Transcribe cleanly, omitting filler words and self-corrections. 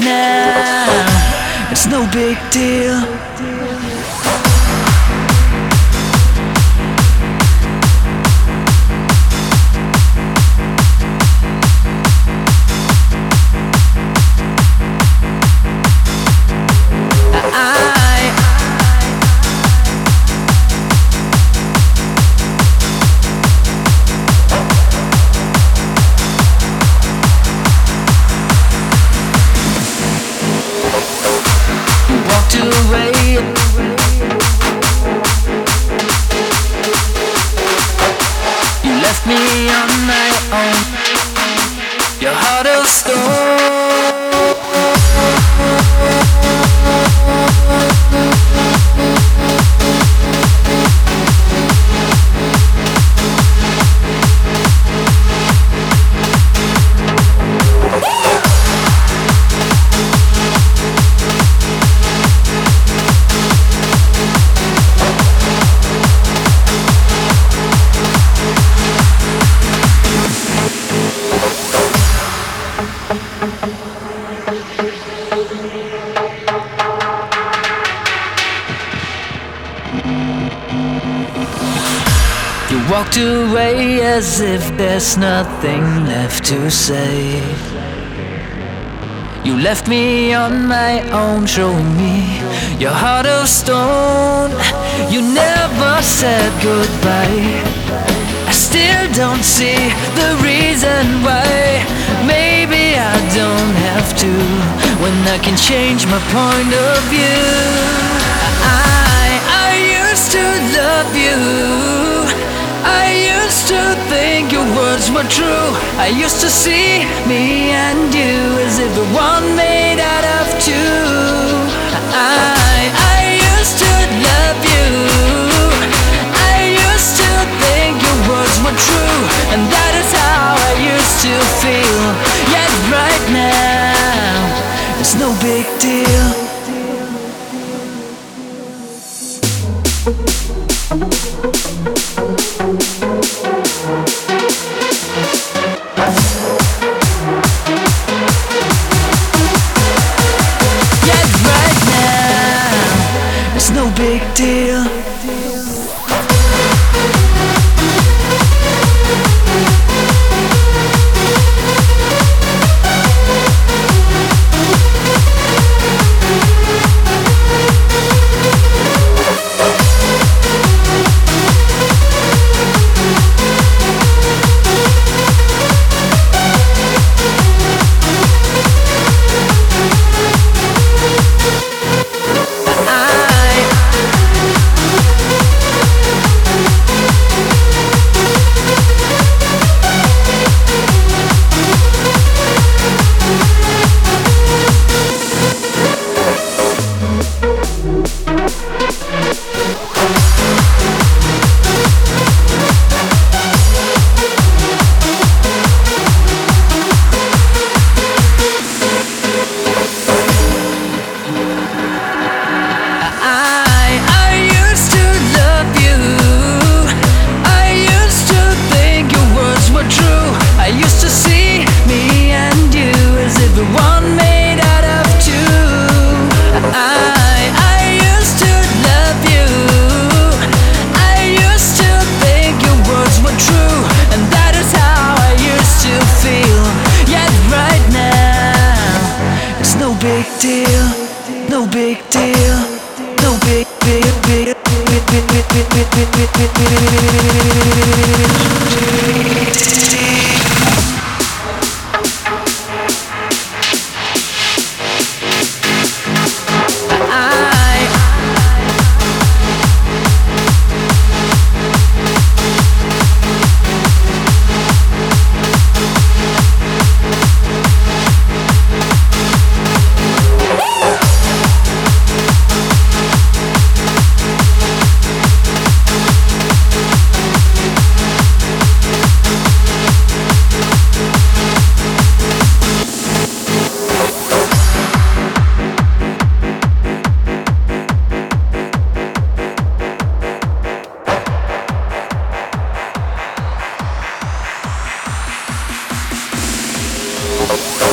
now. It's no big deal. Away. You left me on my own. Your heart of stone. You walked away as if there's nothing left to say. You left me on my own, showing me your heart of stone. You never said goodbye. I still don't see the reason why. Maybe I don't have to, when I can change my point of view. I used to love you. I used to think your words were true. I used to see me and you as if we're one made out of two. I used to love you. I used to think your words were true, and that is how I used to feel. Yet right now, it's no big deal. Yet right now, it's no big deal. Big deal, no big deal, no big Bye.